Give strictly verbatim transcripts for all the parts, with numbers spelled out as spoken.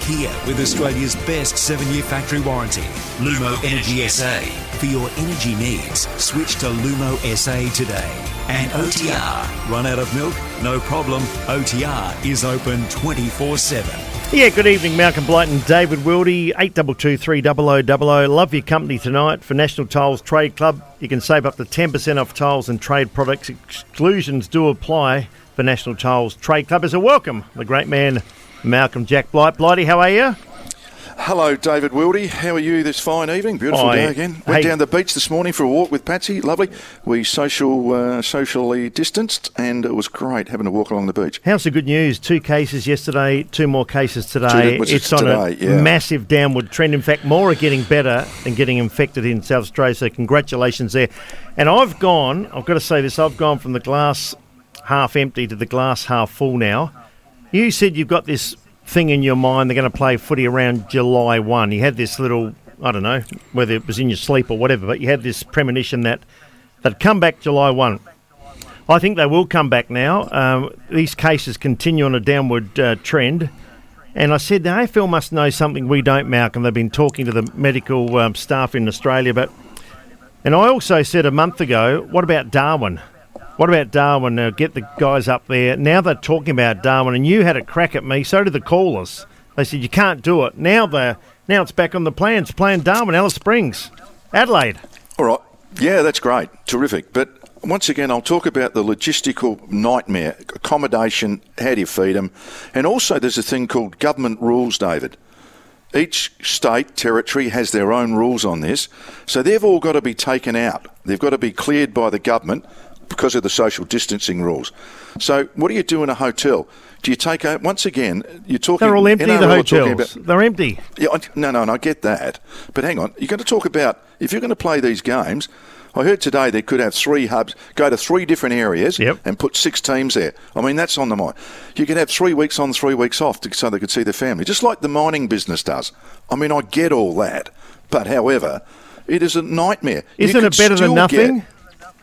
Kia, with Australia's best seven-year factory warranty. Lumo Energy S A. For your energy needs, switch to Lumo S A today. And O T R. Run out of milk? No problem. O T R is open twenty-four seven. Yeah, good evening, Malcolm Blight and David Wildy, eight two two, three zero zero zero zero. Love your company tonight for National Tiles Trade Club. You can save up to ten percent off tiles and trade products. Exclusions do apply for National Tiles Trade Club. As a welcome, the great man, Malcolm Jack Blight. Blighty, how are you? Hello, David Wildy. How are you this fine evening? Beautiful Hi. day again. Went Hey. down the beach this morning for a walk with Patsy. Lovely. We social, uh, socially distanced, and it was great having a walk along the beach. How's the good news? Two cases yesterday, two more cases today. Two- was it it's on today? a Yeah. massive downward trend. In fact, more are getting better than getting infected in South Australia, so congratulations there. And I've gone, I've got to say this, I've gone from the glass half empty to the glass half full now. You said you've got this thing in your mind they're going to play footy around July first. You had this little, I don't know whether it was in your sleep or whatever, but you had this premonition that they'd come back July first. I think they will come back now. Um, these cases continue on a downward uh, trend. And I said, the A F L must know something we don't, Malcolm. They've been talking to the medical um, staff in Australia. But, and I also said a month ago, what about Darwin? What about Darwin? Uh, get the guys up there. Now they're talking about Darwin, and you had a crack at me. So did the callers. They said you can't do it. Now the now it's back on the plans. Playing Darwin, Alice Springs, Adelaide. All right. Yeah, that's great. Terrific. But once again, I'll talk about the logistical nightmare, accommodation, how do you feed them? And also there's a thing called government rules, David. Each state, territory has their own rules on this. So they've all got to be taken out. They've got to be cleared by the government because of the social distancing rules. So what do you do in a hotel? Do you take out, once again, you're talking... They're all empty, N R L the are talking hotels. about- They're empty. Yeah, I- no, no, and I get that. But hang on, you're going to talk about, if you're going to play these games, I heard today they could have three hubs, go to three different areas Yep. and put six teams there. I mean, that's on the mind. You could have three weeks on, three weeks off to, so they could see their family, just like the mining business does. I mean, I get all that. But however, it is a nightmare. You Isn't could it better than still nothing? get-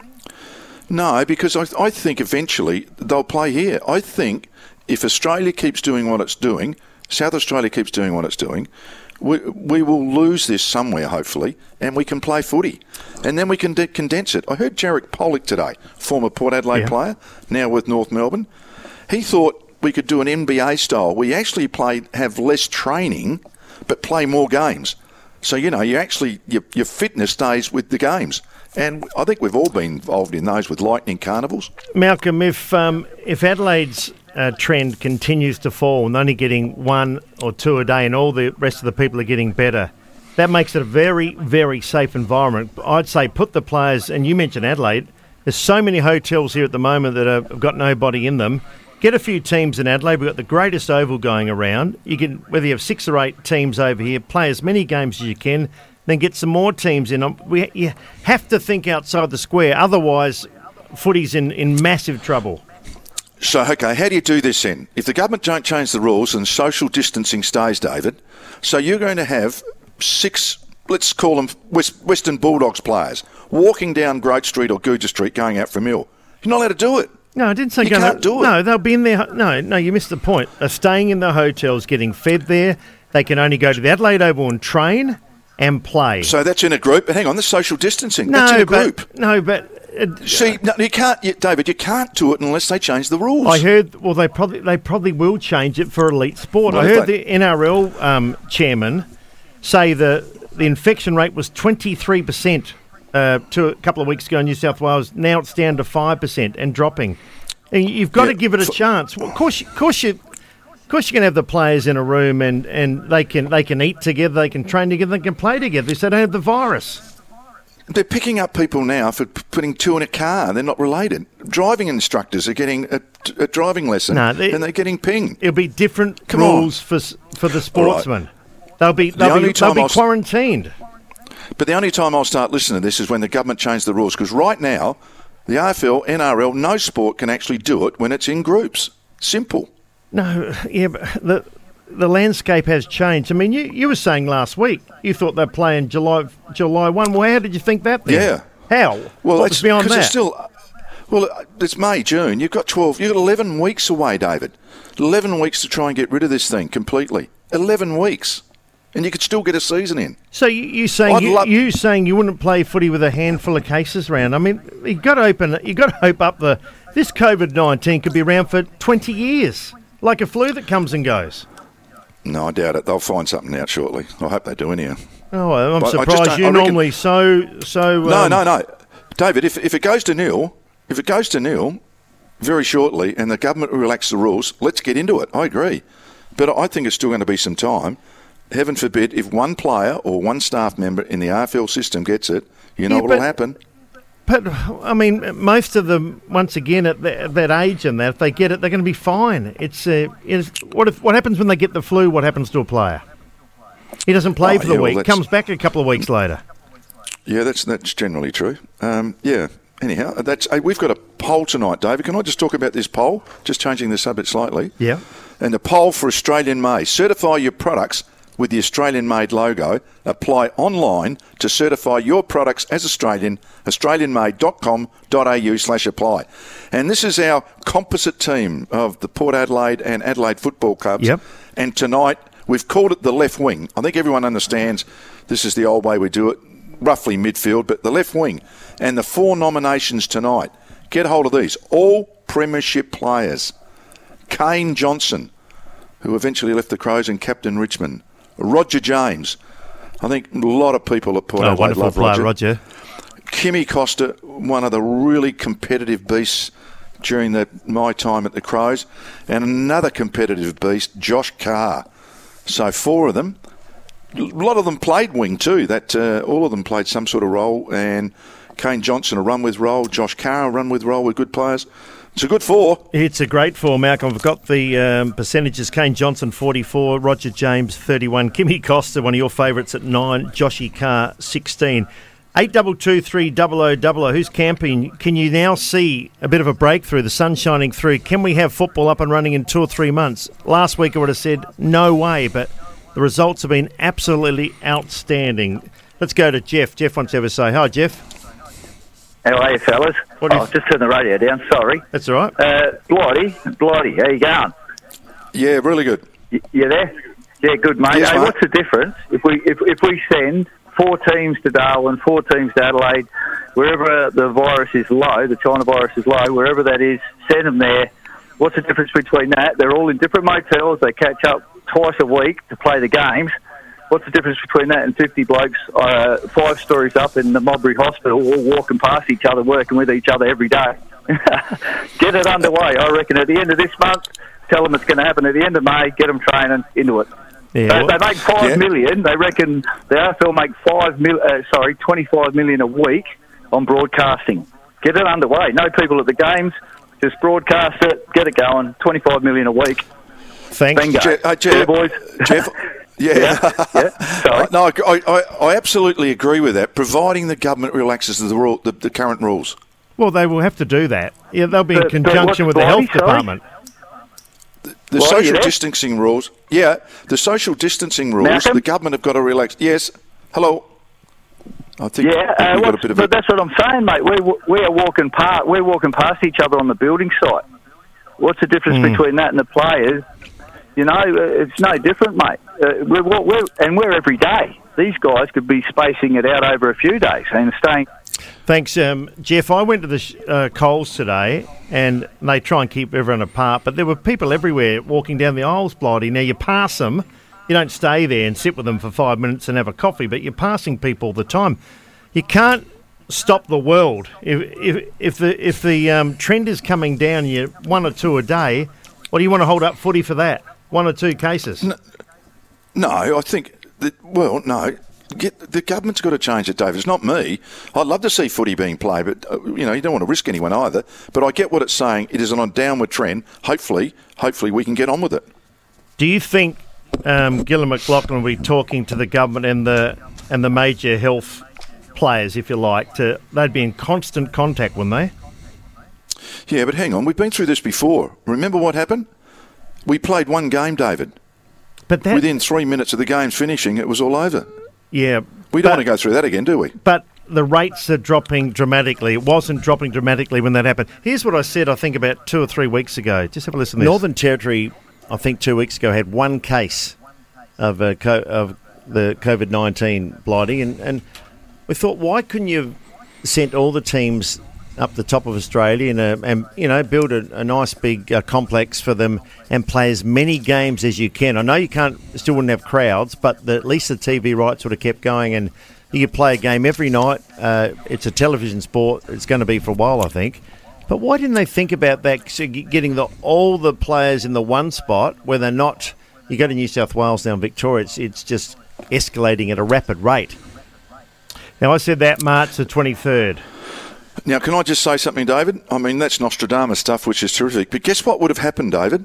No, because I, I think eventually they'll play here. I think if Australia keeps doing what it's doing, South Australia keeps doing what it's doing, we, we will lose this somewhere, hopefully, and we can play footy. And then we can de- condense it. I heard Jarek Pollock today, former Port Adelaide Yeah. player, now with North Melbourne. He thought we could do an N B A style. We actually play, have less training, but play more games. So, you know, you actually, your, your fitness stays with the games. And I think we've all been involved in those with lightning carnivals. Malcolm, if um, if Adelaide's uh, trend continues to fall and only getting one or two a day and all the rest of the people are getting better, that makes it a very, very safe environment. I'd say put the players, and you mentioned Adelaide, there's so many hotels here at the moment that have got nobody in them. Get a few teams in Adelaide. We've got the greatest oval going around. You can, whether you have six or eight teams over here, play as many games as you can, then get some more teams in. We you have to think outside the square. Otherwise, footy's in, in massive trouble. So, okay, how do you do this then? If the government don't change the rules and social distancing stays, David, so you're going to have six, let's call them West, Western Bulldogs players, walking down Great Street or Gooja Street going out for a meal. You're not allowed to do it. No, I didn't say You go can't to, do it. No, they'll be in their... No, no, you missed the point. They're staying in the hotels, getting fed there. They can only go to the Adelaide Oval and train and play. So that's in a group. But hang on, that's social distancing. no, that's in a but, group. No, but... Uh, See, no, you can't, you, David, you can't do it unless they change the rules. I heard... Well, they probably they probably will change it for elite sport. Well, I if heard they- the N R L um, chairman say the, the infection rate was twenty-three percent uh, to a couple of weeks ago in New South Wales. Now it's down to five percent and dropping. And you've got Yeah, to give it a for- chance. Well, of course, of course you... Of course, you can have the players in a room and, and they can they can eat together, they can train together, they can play together. So they don't have the virus. They're picking up people now for p- putting two in a car. They're not related. Driving instructors are getting a, a driving lesson, No, they- and they're getting pinged. It'll be different Come rules for s- for the sportsmen. They'll be The they'll only be, they'll time be I'll s- quarantined. But the only time I'll start listening to this is when the government changed the rules. Because right now, the A F L, N R L, no sport can actually do it when it's in groups. Simple. No, yeah, but the the landscape has changed. I mean, you, you were saying last week you thought they'd play in July July one. Well, how did you think that then? Yeah. How? Well, what it's was beyond because that? it's still. Well, it's May, June. You've got twelve. You've got eleven weeks away, David. Eleven weeks to try and get rid of this thing completely. eleven weeks. And you could still get a season in. So you, you saying I'd you, love- you saying you wouldn't play footy with a handful of cases around? I mean, you got to open. You got to hope up the. This COVID nineteen could be around for twenty years, like a flu that comes and goes. No, I doubt it. They'll find something out shortly. I hope they do anyhow. Oh, I'm But I just surprised. don't- You I reckon- normally so so. No, um, no, no. David, if, if it goes to nil, if it goes to nil very shortly and the government relax the rules, let's get into it. I agree. But I think it's still going to be some time. Heaven forbid, if one player or one staff member in the R F L system gets it, you know Yeah, what will but- happen? But I mean, most of them, once again, at, the, at that age and that, if they get it, they're going to be fine. It's, uh, it's what if what happens when they get the flu? What happens to a player? He doesn't play Oh, for the yeah, well, week. that's- Comes back a couple of weeks later. Yeah, that's that's generally true. Um, yeah. Anyhow, that's hey, we've got a poll tonight, David. Can I just talk about this poll? Just changing the subject slightly. Yeah. And the poll for Australian Made. Certify your products with the Australian Made logo. Apply online to certify your products as Australian, australian made dot com dot a u slash apply. And this is our composite team of the Port Adelaide and Adelaide football clubs. Yep. And tonight, we've called it the left wing. I think everyone understands this is the old way we do it, roughly midfield, but the left wing. And the four nominations tonight, get hold of these. All premiership players. Kane Johnson, who eventually left the Crows and captain Richmond. Roger James. I think a lot of people at Port Oh, Adelaide wonderful love player, Roger. Roger. Kimmy Costa, one of the really competitive beasts during the, my time at the Crows. And another competitive beast, Josh Carr. So four of them. A lot of them played wing too. That uh, all of them played some sort of role. And Kane Johnson, a run with role. Josh Carr, a run with role with good players. It's a good four. It's a great four, Malcolm. I've got the um, percentages. Kane Johnson, forty-four. Roger James, thirty-one. Kimmy Costa, one of your favourites, at nine. Joshy Carr, sixteen. eight two two three double oh double oh. Who's camping? Can you now see a bit of a breakthrough? The sun's shining through. Can we have football up and running in two or three months? Last week I would have said no way, but the results have been absolutely outstanding. Let's go to Jeff. Jeff wants to have a say. Hi, Jeff. How are you, fellas? What do you Oh, just turn the radio down, sorry. That's all right. Uh, Blighty, Blighty, how you going? Yeah, really good. Y- you there? Yeah, good, mate. Yes, hey, mate. what's the difference if we if, if we send four teams to Darwin, four teams to Adelaide, wherever the virus is low, the China virus is low, wherever that is, send them there. What's the difference between that? They're all in different motels. They catch up twice a week to play the games. What's the difference between that and fifty blokes, uh, five stories up in the Modbury Hospital, all walking past each other, working with each other every day? Get it underway. I reckon at the end of this month, tell them it's going to happen at the end of May, get them training into it. Yeah, they, well- they make five Yeah. million. They reckon the A F L make five mil. Uh, sorry, twenty-five million a week on broadcasting. Get it underway. No people at the games. Just broadcast it. Get it going. Twenty-five million a week. Thanks. Bingo. Je- uh, Jeff, Yeah, boys. Jeff, yeah. Yeah, yeah. Sorry. No, I, I, I absolutely agree with that, providing the government relaxes the, rule, the, the current rules. Well, they will have to do that. Yeah, they'll be in But- but conjunction with what's the health Blighty, sorry? department. The Well, social you there? distancing rules, yeah, the social distancing rules, Malcolm? the government have got to relax. Yes, hello. I think Yeah, I think uh, we've got a what's- bit of but a... that's what I'm saying, mate. We we are walking past we're walking past each other on the building site. What's the difference Hmm. between that and the players? You know, uh, it's no different, mate. Uh, we're, we're and we're every day. These guys could be spacing it out over a few days and staying. Thanks, um, Jeff. I went to the sh- uh, Coles today, and they try and keep everyone apart, but there were people everywhere walking down the aisles, Blighty. Now, you pass them, you don't stay there and sit with them for five minutes and have a coffee, but you're passing people all the time. You can't stop the world. If if, if the if the um, trend is coming down, you one or two a day, what do you want to hold up footy for that? One or two cases? No, I think, that, well, no. Get, the government's got to change it, Dave. It's not me. I'd love to see footy being played, but, uh, you know, you don't want to risk anyone either. But I get what it's saying. It is on a downward trend. Hopefully, hopefully we can get on with it. Do you think um, Gillon McLaughlin will be talking to the government and the and the major health players, if you like, to they'd be in constant contact, wouldn't they? Yeah, but hang on. We've been through this before. Remember what happened? We played one game, David. But that, Within three minutes of the game's finishing, it was all over. yeah, We don't but, want to go through that again, do we? But the rates are dropping dramatically. It wasn't dropping dramatically when that happened. Here's what I said, I think, about two or three weeks ago. Just have a listen to this. Northern Territory, I think two weeks ago, had one case of uh, co- of the COVID nineteen, Blighty, and, and we thought, why couldn't you have sent all the teams up the top of Australia and, uh, and you know, build a, a nice big uh, complex for them and play as many games as you can? I know you can't, still wouldn't have crowds, but the, at least the T V rights would have kept going, and you could play a game every night. Uh, it's a television sport. It's going to be for a while, I think. But why didn't they think about that, so getting the, all the players in the one spot where they're not... You go to New South Wales now and Victoria, it's, it's just escalating at a rapid rate. Now, I said that March the twenty-third. Now, can I just say something, David? I mean, that's Nostradamus stuff, which is terrific. But guess what would have happened, David?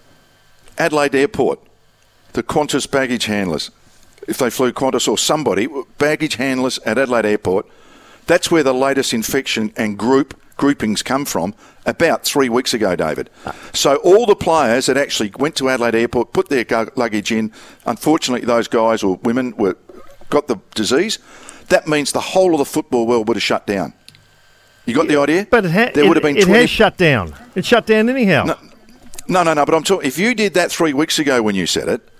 Adelaide Airport, the Qantas baggage handlers, if they flew Qantas or somebody, baggage handlers at Adelaide Airport, that's where the latest infection and group groupings come from about three weeks ago, David. So all the players that actually went to Adelaide Airport, put their luggage in, unfortunately those guys or women were got the disease. That means the whole of the football world would have shut down. You got the idea? But it, ha- there it, would have been it twenty has shut down. It shut down anyhow. No, no, no, no. But I'm talking. If you did that three weeks ago when you said it,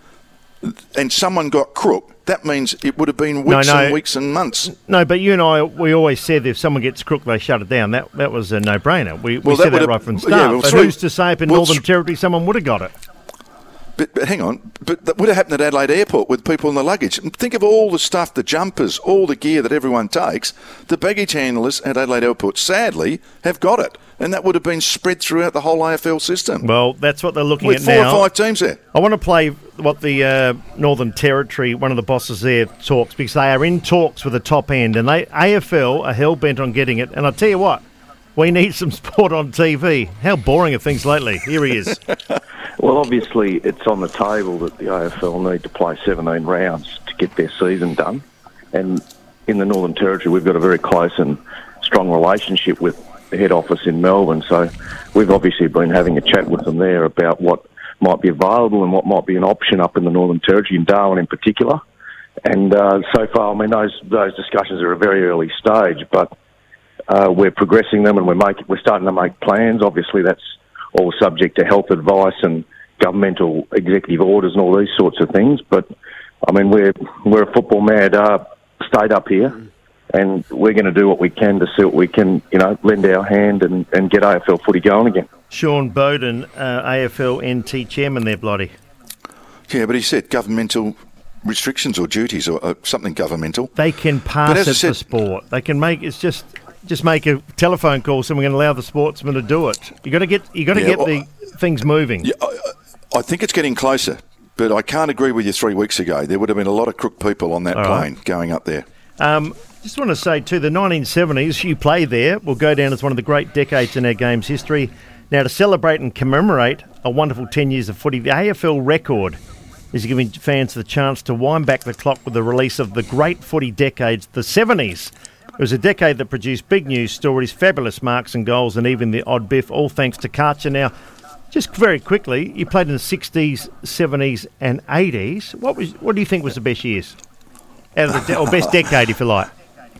and someone got crook, that means it would have been weeks no, no. and weeks and months. No, but you and I, we always said if someone gets crook, they shut it down. That that was a no-brainer. We, well, we said that, that right from the start. Yeah, well, but three, who's to say if in well, Northern Territory someone would have got it? But, but hang on, but that would have happened at Adelaide Airport with people in the luggage. Think of all the stuff, the jumpers, all the gear that everyone takes. The baggage handlers at Adelaide Airport, sadly, have got it. And that would have been spread throughout the whole A F L system. Well, that's what they're looking with at four now. or five teams there. I want to play what the uh, Northern Territory, one of the bosses there, talks, because they are in talks with the top end, and they A F L are hell-bent on getting it. And I tell you what, we need some sport on T V. How boring are things lately? Here he is. Well, obviously, it's on the table that the A F L need to play seventeen rounds to get their season done. And in the Northern Territory, we've got a very close and strong relationship with the head office in Melbourne. So we've obviously been having a chat with them there about what might be available and what might be an option up in the Northern Territory, in Darwin in particular. And uh, so far, I mean, those those discussions are at a very early stage, but uh, we're progressing them and we're making we're starting to make plans. Obviously, that's all subject to health advice and governmental executive orders and all these sorts of things. But I mean, we're we're a football mad uh, state up here, and we're going to do what we can to see what we can, you know, lend our hand and, and get A F L footy going again. Sean Bowden, uh, A F L N T chairman there, Blighty. Yeah, but he said governmental restrictions or duties or uh, something governmental. They can pass it said, for sport. They can make it's just just make a telephone call, so we're going to allow the sportsmen to do it. You got to get you got to yeah, get well, the things moving. Yeah, I, I think it's getting closer, but I can't agree with you. Three weeks ago, there would have been a lot of crook people on that All plane right. going up there. Um, just want to say too, the nineteen seventies, you played there, will go down as one of the great decades in our game's history. Now, to celebrate and commemorate a wonderful ten years of footy, the A F L record is giving fans the chance to wind back the clock with the release of the great footy decades, the seventies. It was a decade that produced big news stories, fabulous marks and goals, and even the odd biff, all thanks to Karcher. Now, just very quickly, you played in the sixties, seventies and eighties. What was? What do you think was the best years? Out of the de- or best decade, if you like.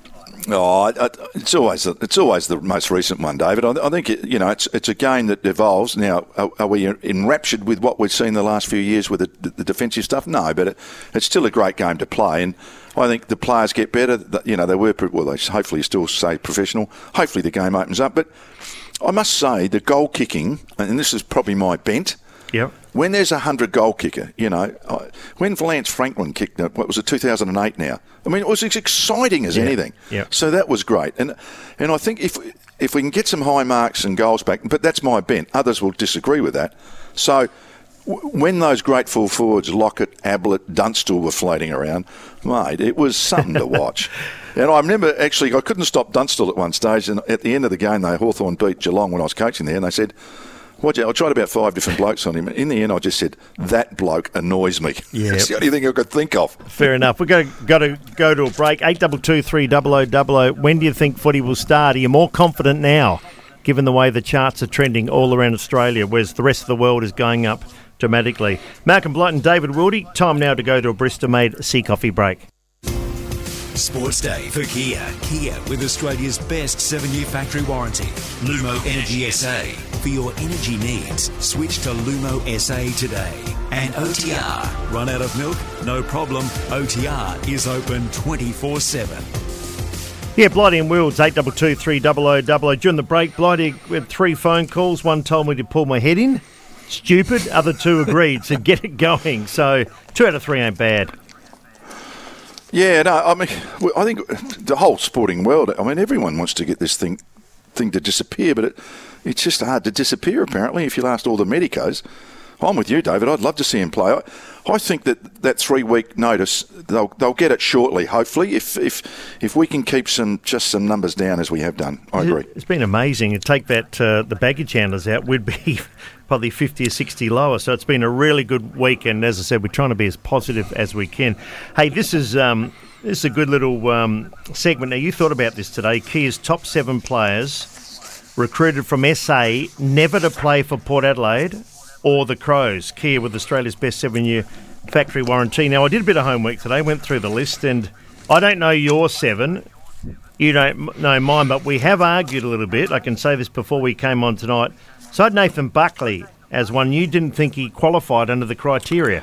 Oh, it's always it's always the most recent one, David. I think it, you know it's it's a game that evolves. Now, are, are we enraptured with what we've seen the last few years with the, the defensive stuff? No, but it, it's still a great game to play, and I think the players get better. You know, they were well, they hopefully still stay professional. Hopefully, the game opens up. But I must say, the goal kicking, and this is probably my bent. Yep. When there's a hundred goal kicker, you know, when Lance Franklin kicked, what was it, two thousand eight now? I mean, it was as exciting as yeah. anything. Yep. So that was great. And and I think if if we can get some high marks and goals back, but that's my bent. Others will disagree with that. So w- when those great full forwards, Lockett, Ablett, Dunstall were floating around, mate, it was something to watch. And I remember, actually, I couldn't stop Dunstall at one stage, and at the end of the game, they Hawthorn beat Geelong when I was coaching there, and they said, What, I tried about five different blokes on him. In the end, I just said, that bloke annoys me. Yep. That's the only thing I could think of. Fair enough. We're going to, got to go to a break. eight two two, three double oh double oh. When do you think footy will start? Are you more confident now, given the way the charts are trending all around Australia, whereas the rest of the world is going up dramatically? Malcolm Blight and David Wildy, time now to go to a Barista-made Sea Coffee break. Sports Day for Kia. Kia with Australia's best seven-year factory warranty. Lumo Energy S A. For your energy needs, switch to Lumo S A today. And O T R. Run out of milk? No problem. O T R is open twenty-four seven. Yeah, Blighty and Wills, eight two two, three zero zero zero zero. During the break, Blighty, we had three phone calls. One told me to pull my head in. Stupid. Other two agreed. So get it going. So two out of three ain't bad. Yeah, no, I mean, I think the whole sporting world, I mean, everyone wants to get this thing thing to disappear, but it, it's just hard to disappear, apparently, if you'll ask all the medicos. I'm with you, David. I'd love to see him play. I, I think that that three-week notice, they'll they'll get it shortly, hopefully, if if if we can keep some just some numbers down as we have done. I agree. It's been amazing. And take that uh, the baggage handlers out, we'd be probably fifty or sixty lower. So it's been a really good week. And as I said, we're trying to be as positive as we can. Hey, this is um, this is a good little um, segment. Now, you thought about this today. Kia's top seven players recruited from S A, never to play for Port Adelaide or the Crows. Kia with Australia's best seven-year factory warranty. Now, I did a bit of homework today, went through the list, and I don't know your seven. You don't know mine, but we have argued a little bit. I can say this before we came on tonight. So I had Nathan Buckley as one. You didn't think he qualified under the criteria.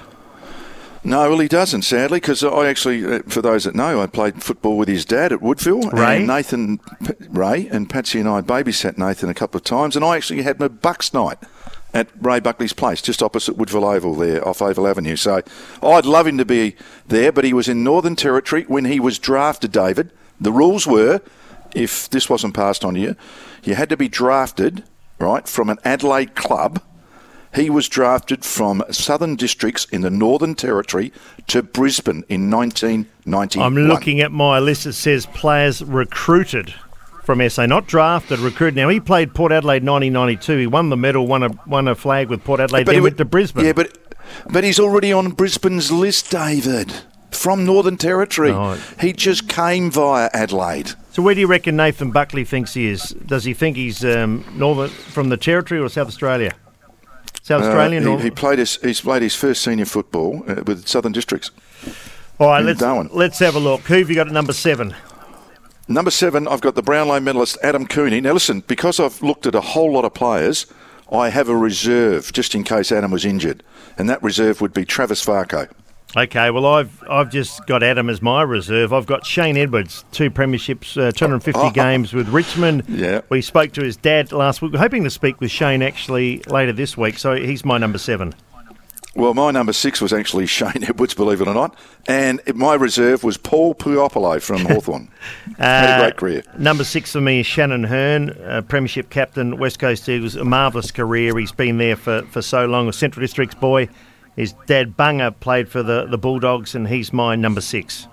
No, well, he doesn't, sadly, because I actually, for those that know, I played football with his dad at Woodville. Ray? And Nathan, Ray, and Patsy and I babysat Nathan a couple of times, and I actually had my Bucks night at Ray Buckley's place, just opposite Woodville Oval there, off Oval Avenue. So I'd love him to be there, but he was in Northern Territory when he was drafted, David. The rules were, if this wasn't passed on to you, you had to be drafted, right, from an Adelaide club. He was drafted from Southern Districts in the Northern Territory to Brisbane in nineteen ninety-one. I'm looking at my list. It says players recruited from S A, not drafted, recruited. Now, he played Port Adelaide nineteen ninety-two. He won the medal, won a won a flag with Port Adelaide, but then went to Brisbane. Yeah, but but he's already on Brisbane's list, David, from Northern Territory. Right. He just came via Adelaide. So where do you reckon Nathan Buckley thinks he is? Does he think he's um, northern from the Territory or South Australia? South Australian? Uh, he, he played his he's played his first senior football uh, with Southern Districts. All right, let's Darwin. let's have a look. Who have you got at number seven? Number seven, I've got the Brownlow medalist Adam Cooney. Now listen, because I've looked at a whole lot of players, I have a reserve just in case Adam was injured, and that reserve would be Travis Farco. Okay, well, I've I've just got Adam as my reserve. I've got Shane Edwards, two premierships, uh, two hundred fifty oh, oh, games with Richmond. Yeah. We spoke to his dad last week. We're hoping to speak with Shane actually later this week, so he's my number seven. Well, my number six was actually Shane Edwards, believe it or not, and my reserve was Paul Puopolo from Hawthorn. uh, Had a great career. Number six for me is Shannon Hearn, uh, premiership captain, West Coast Eagles, a marvellous career. He's been there for, for so long, a Central Districts boy. His dad, Bunga, played for the, the Bulldogs, and he's my number six.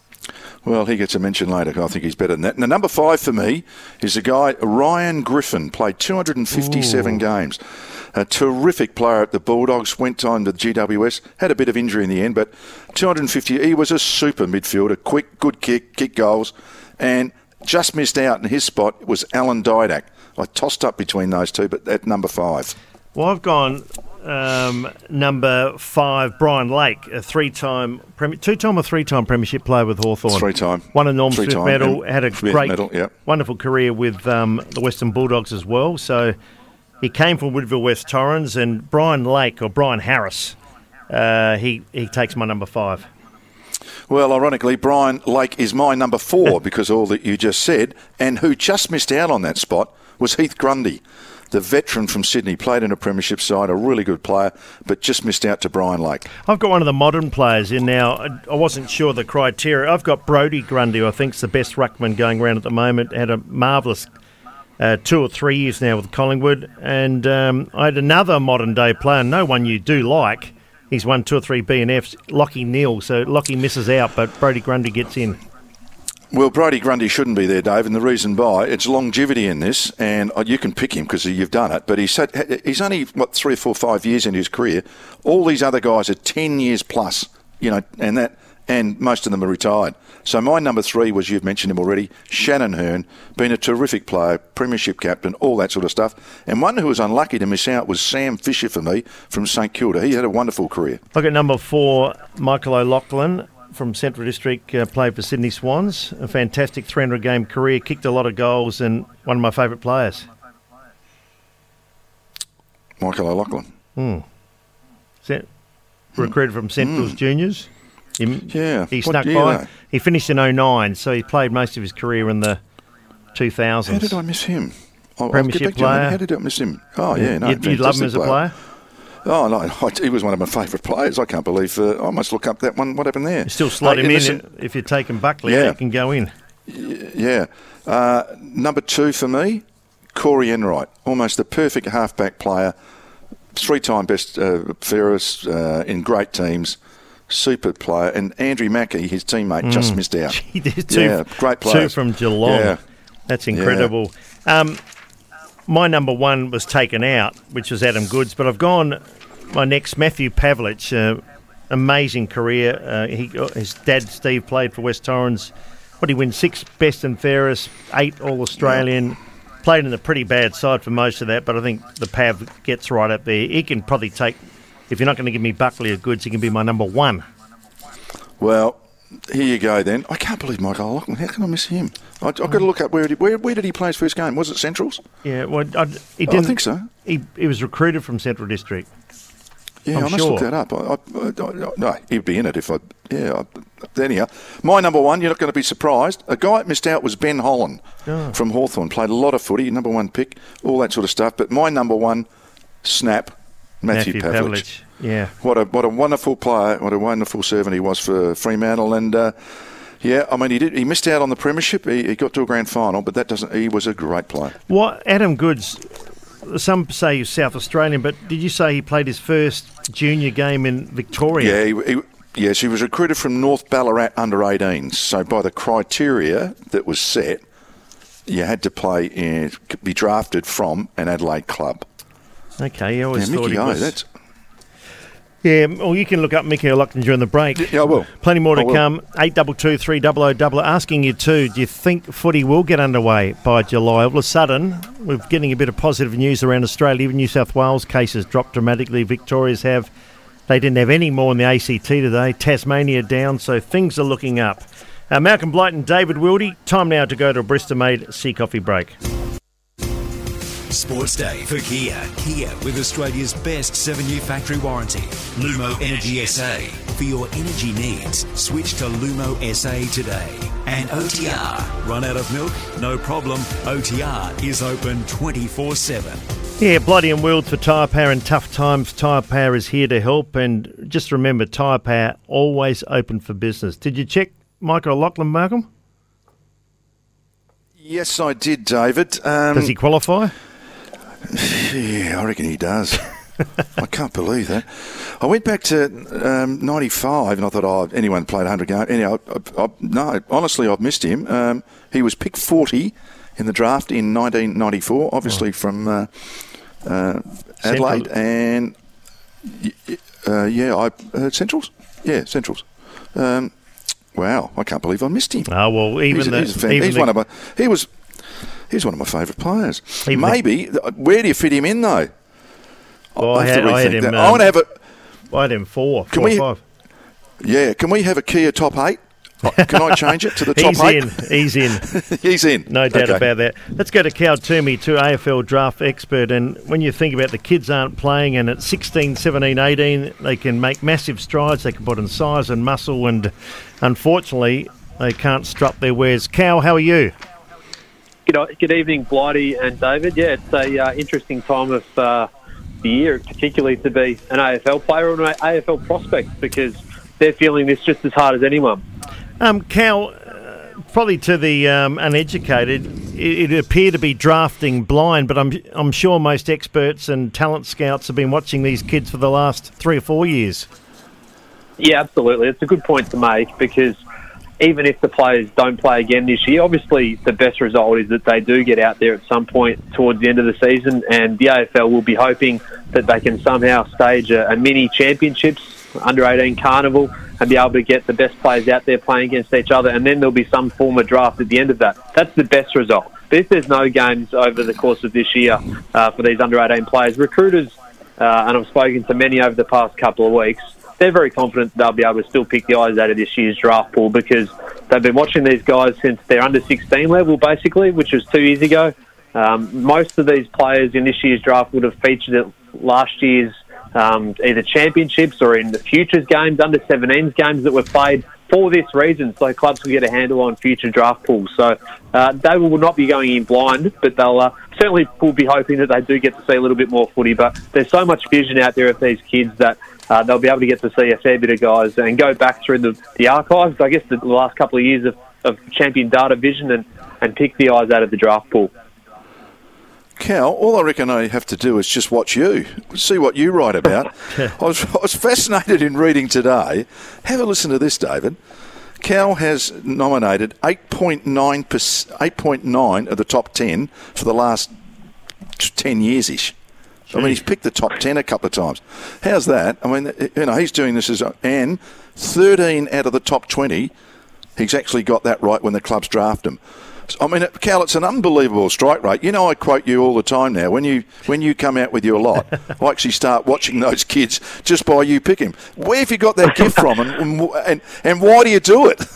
Well, he gets a mention later. I think he's better than that. Now, number five for me is a guy, Ryan Griffin, played two hundred fifty-seven Ooh. games. A terrific player at the Bulldogs, went on to the G W S, had a bit of injury in the end, but two hundred fifty, he was a super midfielder, quick, good kick, kick goals, and just missed out in his spot was Alan Didak. I tossed up between those two, but at number five. Well, I've gone um, number five, Brian Lake, a three-time, two-time or three-time premiership player with Hawthorn. Three-time. Won a Norm Smith medal, had a Smith great, medal, yep. wonderful career with um, the Western Bulldogs as well. So he came from Woodville West Torrens, and Brian Lake, or Brian Harris, uh, he, he takes my number five. Well, ironically, Brian Lake is my number four because of all that you just said, and who just missed out on that spot was Heath Grundy. The veteran from Sydney, played in a premiership side, a really good player, but just missed out to Brian Lake. I've got one of the modern players in now. I wasn't sure the criteria. I've got Brodie Grundy, who I think is the best ruckman going around at the moment. Had a marvellous uh, two or three years now with Collingwood. And um, I had another modern-day player, no one you do like. He's won two or three B N Fs, Lockie Neal. So Lockie misses out, but Brodie Grundy gets in. Well, Brodie Grundy shouldn't be there, Dave, and the reason why, it's longevity in this, and you can pick him because you've done it, but he's, had, he's only, what, three or four, five years into his career. All these other guys are ten years plus, you know, and that, and most of them are retired. So my number three was, you've mentioned him already, Shannon Hearn, been a terrific player, premiership captain, all that sort of stuff. And one who was unlucky to miss out was Sam Fisher for me from St Kilda. He had a wonderful career. Look at number four, Michael O'Loughlin. from Central District, uh, played for Sydney Swans. A fantastic three hundred game career, kicked a lot of goals, and one of my favourite players. Michael O'Loughlin. Mm. Cent- recruited from Central's mm. Juniors. He, yeah. He snuck by. Though? He finished in oh nine, so he played most of his career in the two thousands. How did I miss him? I'll, Premiership I'll get back player. To him. How did I miss him? Oh, yeah, yeah no. You'd, you'd love him as a player? Oh, no, he was one of my favourite players. I can't believe, uh, I must look up that one, what happened there. You still slot uh, him in listen, if you're taking Buckley, yeah. He can go in. Yeah. Uh, number two for me, Corey Enright, almost the perfect halfback player, three-time best uh, fairest uh, in great teams, super player, and Andrew Mackey, his teammate, mm. just missed out. Gee, two, yeah, great player. Two from Geelong. Yeah. That's incredible. Yeah. Um, my number one was taken out, which was Adam Goodes, but I've gone my next, Matthew Pavlich, uh, amazing career. Uh, he, his dad, Steve, played for West Torrens. What did he win? Six best and fairest, eight All-Australian. Yeah. Played in a pretty bad side for most of that, but I think the Pav gets right up there. He can probably take, if you're not going to give me Buckley or Goodes, he can be my number one. Well, here you go then. I can't believe Michael O'Loughlin. How can I miss him? I, I've got to look up where, where where did he play his first game? Was it Centrals? Yeah, well, I, he didn't, I think so. He, he was recruited from Central District. Yeah, I'm I must sure. look that up. I, I, I, I, no, he'd be in it if I... Yeah, I, anyhow. My number one, you're not going to be surprised. A guy that missed out was Ben Holland oh. from Hawthorn. Played a lot of footy, number one pick, all that sort of stuff. But my number one, snap, Matthew, Matthew Pavlich. Pavlich. Yeah. What a what a wonderful player, what a wonderful servant he was for Fremantle. And, uh, yeah, I mean, he did. He missed out on the premiership. He, he got to a grand final, but that doesn't... He was a great player. What, Adam Goodes... Some say he's South Australian, but did you say he played his first junior game in Victoria? Yeah, he, he, yes, he was recruited from North Ballarat under eighteens. So by the criteria that was set, you had to play in, be drafted from an Adelaide club. Okay, I always yeah, thought Mickey he O, was... That's... Yeah, well, you can look up Mickey O'Loughlin during the break. Yeah, I will. Plenty more to I will. come. eight two two, three zero zero zero. Asking you too, do you think footy will get underway by July? All of a sudden, we're getting a bit of positive news around Australia. Even New South Wales cases dropped dramatically. Victoria's have. They didn't have any more in the A C T today. Tasmania down, so things are looking up. Uh, Malcolm Blight and David Wildy. Time now to go to a Bristol-made Sea Coffee break. Sports Day for Kia. Kia with Australia's best seven-year factory warranty. Lumo Energy S A. For your energy needs, switch to Lumo S A today. And O T R. Run out of milk? No problem. O T R is open twenty-four seven. Yeah, Bloody and Wheeled for Tyre Power in tough times. Tyre Power is here to help. And just remember, Tyre Power always open for business. Did you check Michael O'Loughlin, Malcolm? Yes, I did, David. Um, Does he qualify? Yeah, I reckon he does. I can't believe that. I went back to um, ninety-five and I thought, oh, anyone played one hundred games. Anyhow, I, I, no, honestly, I've missed him. Um, he was picked forty in the draft in nineteen ninety-four, obviously oh. from uh, uh, Adelaide. Central. And, uh, yeah, I uh, Centrals? Yeah, Centrals. Um, wow, I can't believe I missed him. Oh, well, even he's, the... He's, fan, even he's the, one of my... He was... He's one of my favourite players. Even Maybe. The, where do you fit him in, though? Well, I, I, had, I had him... Um, I want to have a... I had him four. Can four we, or five. Yeah. Can we have a Kia top eight? Can I change it to the top He's eight? in. He's in. He's in. No doubt okay. about that. Let's go to Cal Toomey, to A F L draft expert. And when you think about the kids aren't playing, and at sixteen, seventeen, eighteen, they can make massive strides. They can put in size and muscle, and unfortunately, they can't strut their wares. Cal, how are you? Good, good evening, Blighty and David. Yeah, it's a uh, interesting time of uh, the year, particularly to be an A F L player or an A F L prospect, because they're feeling this just as hard as anyone. Um, Cal, uh, probably to the um, uneducated, it, it appeared to be drafting blind, but I'm I'm sure most experts and talent scouts have been watching these kids for the last three or four years. Yeah, absolutely. It's a good point to make, because even if the players don't play again this year, obviously the best result is that they do get out there at some point towards the end of the season, and the A F L will be hoping that they can somehow stage a, a mini championships, under eighteen carnival, and be able to get the best players out there playing against each other, and then there'll be some form of draft at the end of that. That's the best result. But if there's no games over the course of this year uh, for these under eighteen players, recruiters, uh, and I've spoken to many over the past couple of weeks, they're very confident they'll be able to still pick the eyes out of this year's draft pool because they've been watching these guys since they're under sixteen level, basically, which was two years ago. Um, most of these players in this year's draft would have featured at last year's um, either championships or in the futures games, under seventeens games that were played for this reason, so clubs will get a handle on future draft pools. So uh, they will not be going in blind, but they'll uh, certainly will be hoping that they do get to see a little bit more footy. But there's so much vision out there of these kids that uh, they'll be able to get to see a fair bit of guys and go back through the, the archives, I guess, the last couple of years of, of champion data vision and, and pick the eyes out of the draft pool. Cal, all I reckon I have to do is just watch you, see what you write about. I, was, I was fascinated in reading today. Have a listen to this, David. Cal has nominated eight point nine eight point nine of the top ten for the last ten years-ish. I mean, he's picked the top ten a couple of times. How's that? I mean, you know, he's doing this as... And thirteen out of the top twenty, he's actually got that right when the clubs draft him. I mean, Cal, it's an unbelievable strike rate. You know, I quote you all the time now. When you when you come out with your lot, I actually start watching those kids just by you picking. Where have you got that gift from, and and and why do you do it?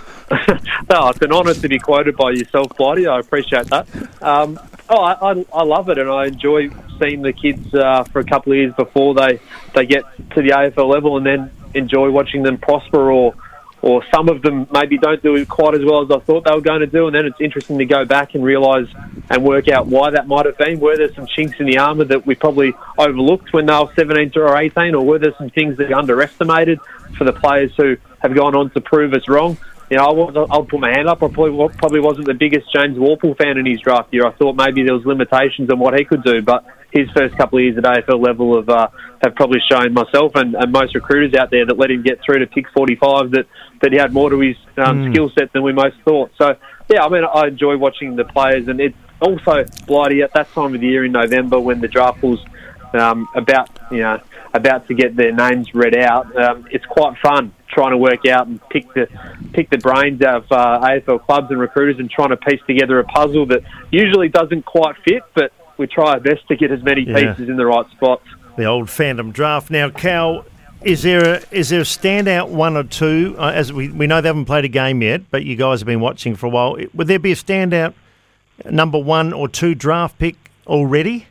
No, it's an honour to be quoted by yourself, Blighty. I appreciate that. Um, oh, I, I, I love it, and I enjoy seeing the kids uh, for a couple of years before they, they get to the A F L level, and then enjoy watching them prosper or... or some of them maybe don't do it quite as well as I thought they were going to do, and then it's interesting to go back and realise and work out why that might have been. Were there some chinks in the armour that we probably overlooked when they were seventeen or eighteen, or were there some things that we underestimated for the players who have gone on to prove us wrong? You know, I was, I'll put my hand up. I probably, probably wasn't the biggest James Worpel fan in his draft year. I thought maybe there was limitations on what he could do, but his first couple of years at A F L level have, uh, have probably shown myself and, and most recruiters out there that let him get through to pick forty-five that, that he had more to his um, mm. skill set than we most thought. So, yeah, I mean, I enjoy watching the players, and it's also, Blighty, at that time of the year in November when the draft was um, about, you know, about to get their names read out, um, it's quite fun trying to work out and pick the pick the brains out of uh, A F L clubs and recruiters and trying to piece together a puzzle that usually doesn't quite fit, but we try our best to get as many pieces yeah. in the right spots. The old Phantom draft. Now, Cal, is there a, is there a standout one or two? Uh, as we, we know they haven't played a game yet, but you guys have been watching for a while. Would there be a standout number one or two draft pick already?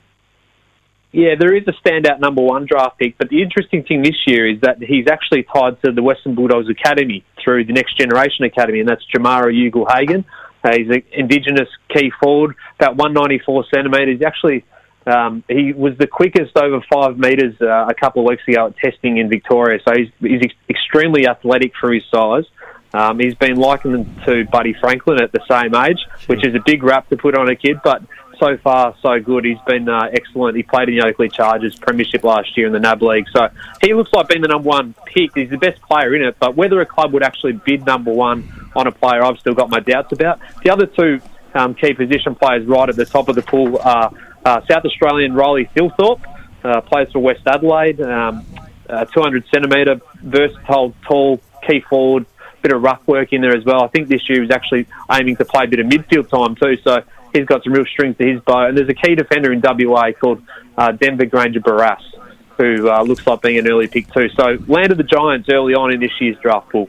Yeah, there is a standout number one draft pick, but the interesting thing this year is that he's actually tied to the Western Bulldogs Academy through the Next Generation Academy, and that's Jamara Ugle-Hagan. Uh, he's an Indigenous key forward, about one ninety-four centimetres. Actually, um, he was the quickest over five metres uh, a couple of weeks ago at testing in Victoria, so he's, he's ex- extremely athletic for his size. Um, he's been likened to Buddy Franklin at the same age, which is a big rap to put on a kid, but so far, so good. He's been uh, excellent. He played in the Oakley Chargers Premiership last year in the N A B League. So he looks like being the number one pick. He's the best player in it, but whether a club would actually bid number one on a player, I've still got my doubts about. The other two um, key position players right at the top of the pool are uh, South Australian Riley Thilthorpe, uh, plays for West Adelaide, um, uh, two hundred centimetre, versatile, tall, key forward, bit of ruck work in there as well. I think this year he's actually aiming to play a bit of midfield time too, so he's got some real strings to his bow. And there's a key defender in W A called uh, Denver Granger Barras, who uh, looks like being an early pick too. So landed the Giants early on in this year's draft pool.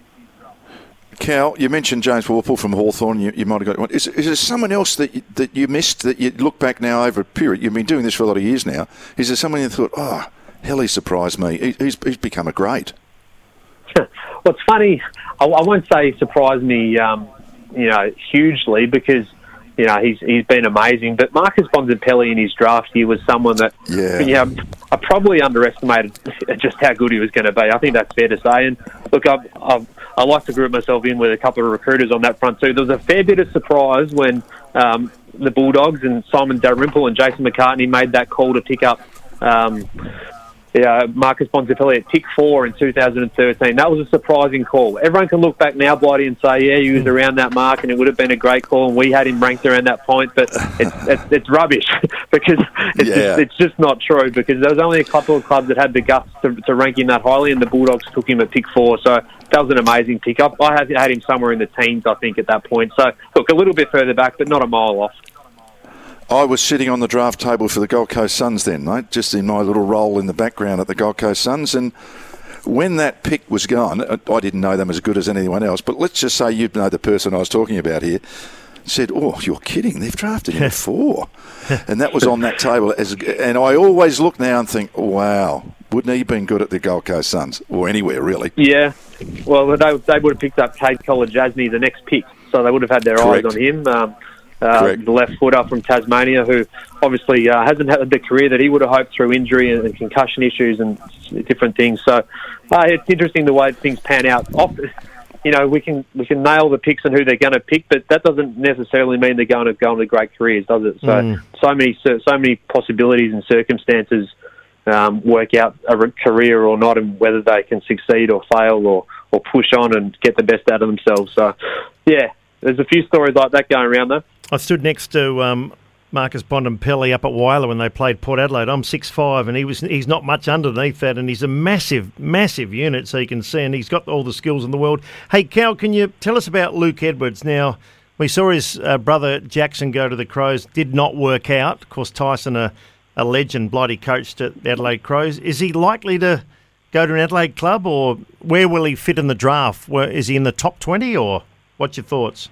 Cal, you mentioned James Worpel from Hawthorn. You, you might have got one. Is, is there someone else that you, that you missed that you look back now over a period? You've been doing this for a lot of years now. Is there someone you thought, oh, hell, he surprised me. He, he's, he's become a great. Well, it's funny. I, I won't say he surprised me, um, you know, hugely because, you know, he's he's been amazing. But Marcus Bontempelli in his draft year was someone that, yeah, you know, I probably underestimated just how good he was going to be. I think that's fair to say. And look, I've, I've, I like to group myself in with a couple of recruiters on that front too. There was a fair bit of surprise when um, the Bulldogs and Simon Dalrymple and Jason McCartney made that call to pick up um, yeah, Marcus Bontempelli at pick four in two thousand thirteen. That was a surprising call. Everyone can look back now, Blighty, and say, yeah, he was around that mark and it would have been a great call and we had him ranked around that point, but it's, it's, it's rubbish because it's, yeah. just, it's just not true because there was only a couple of clubs that had the guts to, to rank him that highly and the Bulldogs took him at pick four, so that was an amazing pick-up. I had, had him somewhere in the teens, I think, at that point. So, look, a little bit further back, but not a mile off. I was sitting on the draft table for the Gold Coast Suns then, mate, just in my little role in the background at the Gold Coast Suns, and when that pick was gone, I didn't know them as good as anyone else, but let's just say you know the person I was talking about here, said, oh, you're kidding, they've drafted him at four. And that was on that table. As, and I always look now and think, wow, wouldn't he have been good at the Gold Coast Suns, or anywhere really? Yeah, well, they, they would have picked up Cade Collar-Jasny, the next pick, so they would have had their Correct. eyes on him. Um, uh, the left footer from Tasmania, who obviously uh, hasn't had the career that he would have hoped through injury and, and concussion issues and different things. So uh, it's interesting the way things pan out. Often, you know, we can we can nail the picks and who they're going to pick, but that doesn't necessarily mean they're going to go into great careers, does it? So Mm. so many so, so many possibilities and circumstances um, work out a career or not, and whether they can succeed or fail or, or push on and get the best out of themselves. So, yeah, there's a few stories like that going around, though. I stood next to um, Marcus Bontempelli up at Weiler when they played Port Adelaide. I'm six five, and he was he's not much underneath that, and he's a massive, massive unit, so you can see, and he's got all the skills in the world. Hey, Cal, can you tell us about Luke Edwards? Now, we saw his uh, brother Jackson go to the Crows, did not work out. Of course, Tyson, a, a legend, bloody coached at the Adelaide Crows. Is he likely to go to an Adelaide club, or where will he fit in the draft? Where, is he in the top twenty, or what's your thoughts?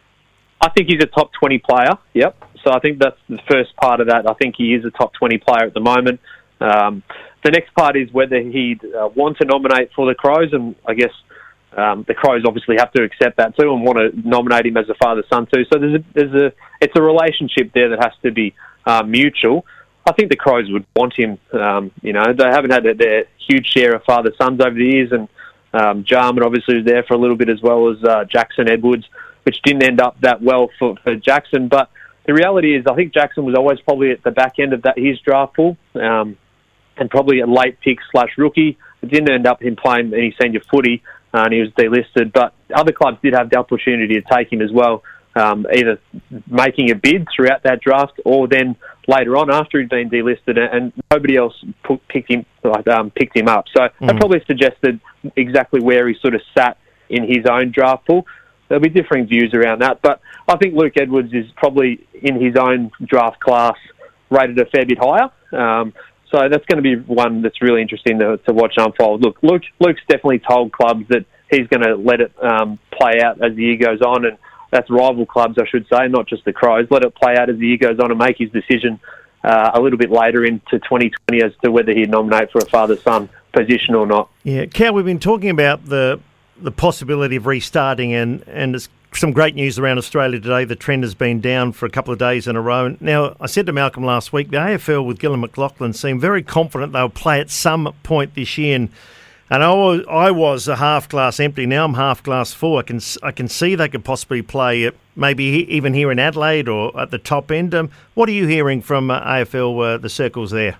I think he's a top twenty player, yep. So I think that's the first part of that. I think he is a top twenty player at the moment. Um, the next part is whether he'd uh, want to nominate for the Crows, and I guess um, the Crows obviously have to accept that too and want to nominate him as a father-son too. So there's a, there's a, it's a relationship there that has to be uh, mutual. I think the Crows would want him. Um, you know, they haven't had their, their huge share of father-sons over the years, and um, Jarman obviously was there for a little bit, as well as uh, Jackson Edwards, which didn't end up that well for, for Jackson. But the reality is, I think Jackson was always probably at the back end of that his draft pool, um, and probably a late pick slash rookie. It didn't end up him playing any senior footy, uh, and he was delisted. But other clubs did have the opportunity to take him as well, um, either making a bid throughout that draft, or then later on after he'd been delisted, and nobody else put, picked him like, um, picked him up. So mm. that probably suggested exactly where he sort of sat in his own draft pool. There'll be differing views around that, but I think Luke Edwards is probably in his own draft class rated a fair bit higher. Um, so that's going to be one that's really interesting to, to watch unfold. Look, Luke, Luke's definitely told clubs that he's going to let it um, play out as the year goes on, and that's rival clubs, I should say, not just the Crows. Let it play out as the year goes on and make his decision uh, a little bit later into twenty twenty as to whether he'd nominate for a father-son position or not. Yeah, Cal, we've been talking about the the possibility of restarting, and, and there's some great news around Australia today. The trend has been down for a couple of days in a row. Now, I said to Malcolm last week, the A F L with Gillon McLachlan seemed very confident they'll play at some point this year, and, and I, was, I was a half glass empty. Now I'm half glass full. I can I can see they could possibly play it, maybe even here in Adelaide or at the top end. Um, what are you hearing from uh, A F L, uh, the circles there?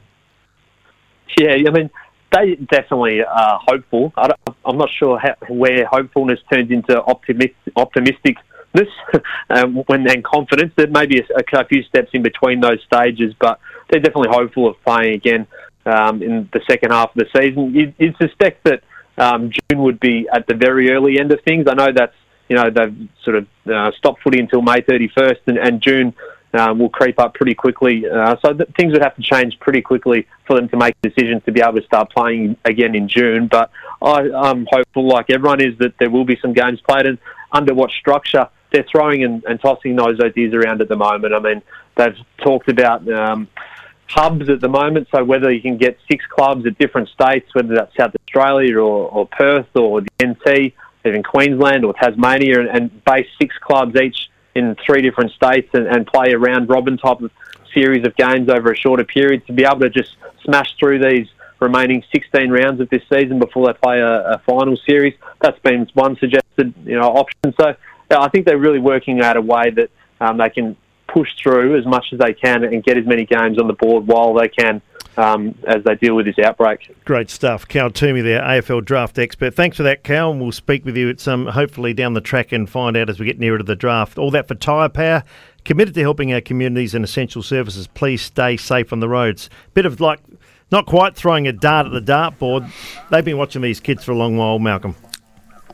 Yeah, I mean, they definitely are hopeful. I don't, I'm not sure how, where hopefulness turns into optimist, optimisticness um, when and confidence. There may be a, a few steps in between those stages, but they're definitely hopeful of playing again um, in the second half of the season. You'd, you'd suspect that um, June would be at the very early end of things. I know that's, you know, they've sort of uh, stopped footy until May thirty-first, and, and June Um, will creep up pretty quickly. Uh, so th- things would have to change pretty quickly for them to make decisions to be able to start playing again in June. But I, I'm hopeful, like everyone is, that there will be some games played, and under what structure they're throwing and, and tossing those ideas around at the moment. I mean, they've talked about um, hubs at the moment, so whether you can get six clubs at different states, whether that's South Australia or, or Perth or the N T, even Queensland or Tasmania, and, and base six clubs each in three different states and, and play a round-robin type of series of games over a shorter period, to be able to just smash through these remaining sixteen rounds of this season before they play a, a final series. That's been one suggested, you know, option. So yeah, I think they're really working out a way that um, they can push through as much as they can and get as many games on the board while they can um, as they deal with this outbreak. Great stuff. Cal Toomey there, A F L draft expert. Thanks for that, Cal, and we'll speak with you at some, hopefully down the track, and find out as we get nearer to the draft. All that for Tyre Power. Committed to helping our communities and essential services. Please stay safe on the roads. Bit of like, not quite throwing a dart at the dartboard. They've been watching these kids for a long while, Malcolm.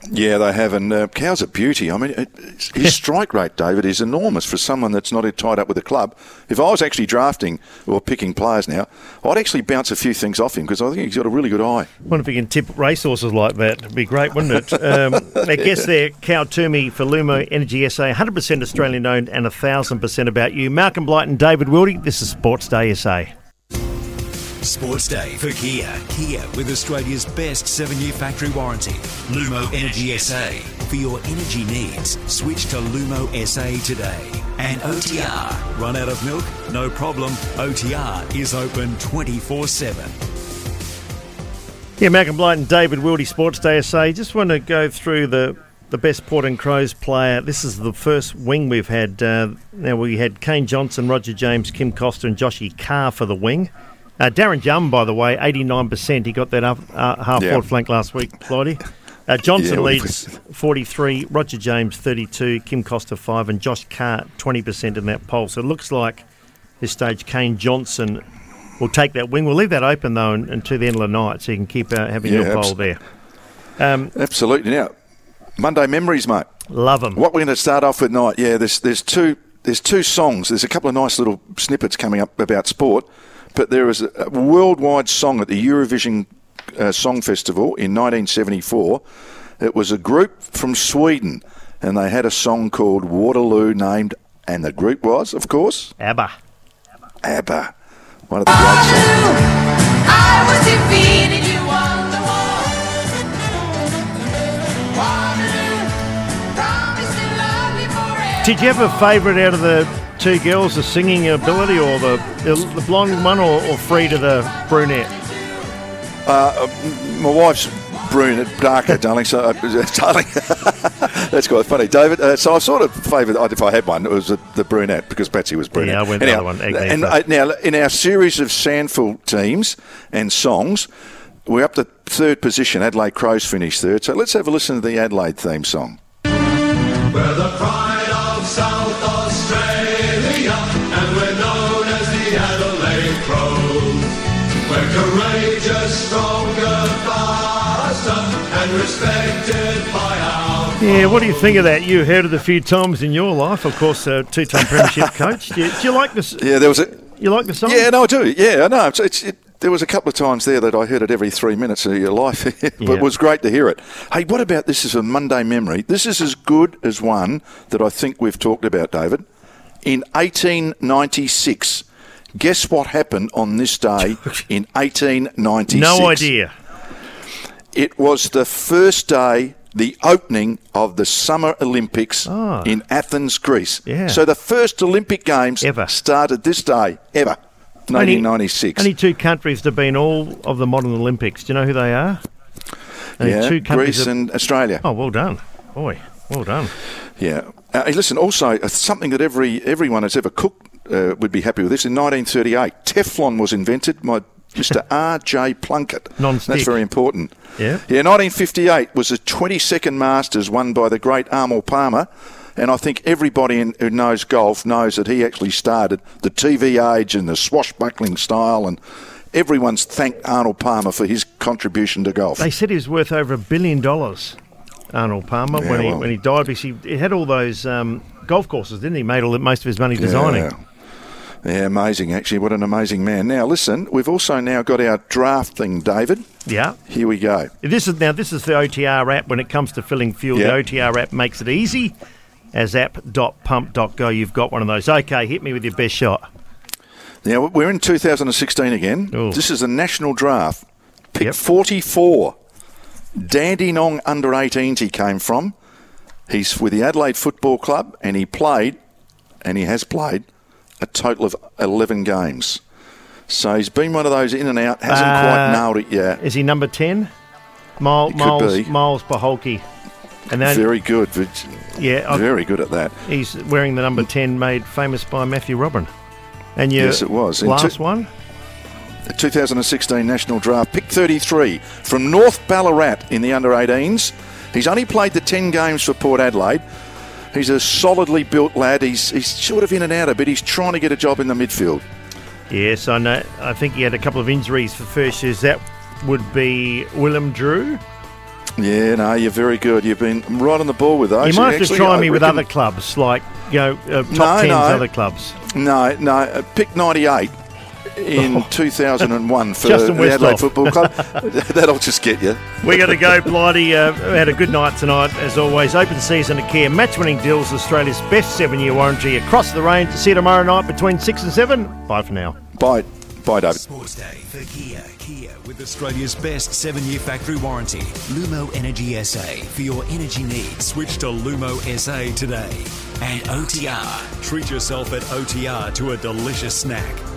Yeah, they have, and uh, Cow's a beauty. I mean, it, his strike rate, David, is enormous for someone that's not tied up with a club. If I was actually drafting or picking players now, I'd actually bounce a few things off him because I think he's got a really good eye. I wonder if you can tip racehorses like that. It'd be great, wouldn't it? Um, I guess there, Cow Toomey for Lumo Energy S A, one hundred percent Australian owned and one thousand percent about you. Malcolm Blight and David Wildy, this is Sports Day S A. Sports Day for Kia. Kia with Australia's best seven-year factory warranty. Lumo Energy S A. For your energy needs, switch to Lumo S A today. And O T R. Run out of milk? No problem. O T R is open twenty-four seven. Yeah, Malcolm Blight and David Wildy, Sports Day S A. Just want to go through the, the best Port and Crows player. This is the first wing we've had. Uh, now, we had Kane Johnson, Roger James, Kim Costa and Joshy Carr for the wing. Uh, Darren Jum, by the way, eighty-nine percent. He got that up, uh, half Yeah. forward flank last week, Blighty. Uh, Johnson Yeah, well, leads forty-three, Roger James thirty-two, Kim Costa five, and Josh Carr twenty percent in that poll. So it looks like this stage Kane Johnson will take that wing. We'll leave that open, though, until the end of the night, so you can keep uh, having Yeah, your abs- poll there. Um, Absolutely. Now, Monday memories, mate. love them. What we're going to start off with tonight, yeah, there's there's two there's two songs. There's a couple of nice little snippets coming up about sport, but there was a, a worldwide song at the Eurovision uh, Song Festival in nineteen seventy-four. It was a group from Sweden, and they had a song called Waterloo named, and the group was, of course, ABBA. ABBA. One of the great songs. I was defeated, you won the war. Waterloo, promised to love you forever. Did you have a favourite out of the two girls, the singing ability, or the the, the blonde one, or, or Frida the brunette? Uh, my wife's brunette, darker, darling. So, uh, darling, that's quite funny, David. Uh, so I sort of favoured, if I had one, it was the, the brunette because Patsy was brunette. Yeah, I went Anyhow, the other one, Agnetha. And uh, now, in our series of Sandful teams and songs, we're up to third position. Adelaide Crows finished third. So let's have a listen to the Adelaide theme song. We're the pride of South Australia, and we're known as the Adelaide Crows. We're courageous, stronger, faster, and respected by our... Yeah, what do you think of that? You heard it a few times in your life, of course, a two-time premiership coach. Do you, do you like this? Yeah, there was a... You like the song? Yeah, no, I do. Yeah, I know. It's, it's, it, there was a couple of times there that I heard it every three minutes of your life, but Yeah. it was great to hear it. Hey, what about this is a Monday memory? This is as good as one that I think we've talked about, David. In eighteen ninety-six, guess what happened on this day in eighteen ninety-six? No idea. It was the first day, the opening of the Summer Olympics Ah. in Athens, Greece. Yeah. So the first Olympic Games Ever. started this day, ever, Only- nineteen ninety-six. Only two countries that have been all of the modern Olympics. Do you know who they are? Only yeah, two countries Greece that- and Australia. Oh, well done. Boy, well done. Yeah. Uh, hey, listen, also, uh, something that every everyone has ever cooked uh, would be happy with this. In nineteen thirty-eight, Teflon was invented by Mister R J Plunkett. Non-stick. That's very important. Yeah. Yeah, nineteen fifty-eight was the twenty-second Masters won by the great Arnold Palmer. And I think everybody in, who knows golf knows that he actually started the T V age and the swashbuckling style. And everyone's thanked Arnold Palmer for his contribution to golf. They said he was worth over a billion dollars, Arnold Palmer, Yeah, when he well. when he died, because he, he had all those um, golf courses, didn't he? Made all most of his money designing. Yeah. Yeah, amazing, actually. What an amazing man. Now, listen, we've also now got our draft thing, David. Yeah. Here we go. This is now. This is the O T R app. When it comes to filling fuel, Yeah. the O T R app makes it easy. As app dot pump dot go, you've got one of those. Okay, hit me with your best shot. Now, we're in two thousand sixteen again. Ooh. This is a national draft. Pick Yep. forty-four. Dandenong under eighteens he came from. He's with the Adelaide Football Club, and he played, and he has played, a total of eleven games. So he's been one of those in and out, hasn't Uh, quite nailed it yet. Is he number ten? Mile, He could Miles be. Miles Paholke. And then Very good. Vig- yeah, I- Very good at that. he's wearing the number ten, made famous by Matthew Robin. And your Yes, it was. In last two- one. The two thousand sixteen National Draft, pick thirty-three, from North Ballarat in the under eighteens. He's only played the ten games for Port Adelaide. He's a solidly built lad. He's he's sort of in and out a bit. He's trying to get a job in the midfield. Yes, I know. I think he had a couple of injuries for first years. That would be Willem Drew. Yeah, no, you're very good. You've been right on the ball with those. You might have to Actually, try I me with reckon- other clubs, like, you know, uh, top No, tens no. other clubs. No, no. uh, Pick ninety-eight in two thousand one for Justin the Adelaide Westhoff. Football Club. That'll just get you. We got to go, Blighty. Uh, had a good night tonight, as always. Open season at Kia. Match-winning deals, Australia's best seven-year warranty across the range. See you tomorrow night between six and seven. Bye for now. Bye. Bye, David. Sports Day for Kia. Kia with Australia's best seven-year factory warranty. Lumo Energy S A. For your energy needs, switch to Lumo S A today. And O T R. Treat yourself at O T R to a delicious snack.